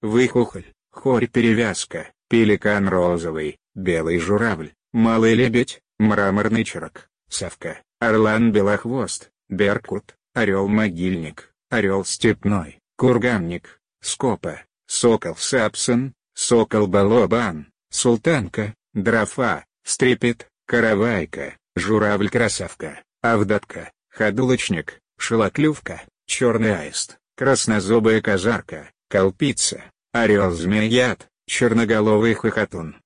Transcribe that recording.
выхухоль, хорь-перевязка, пеликан розовый, белый журавль, малый лебедь, мраморный чирок, савка, орлан-белохвост, беркут, орел-могильник, орел степной, курганник, скопа, сокол-сапсон, сокол-балобан, султанка, дрофа, стрепет, каравайка, журавль-красавка, авдатка, ходулочник, шелоклювка, черный аист, краснозобая казарка, колпица, орел-змеят, черноголовый хохотун,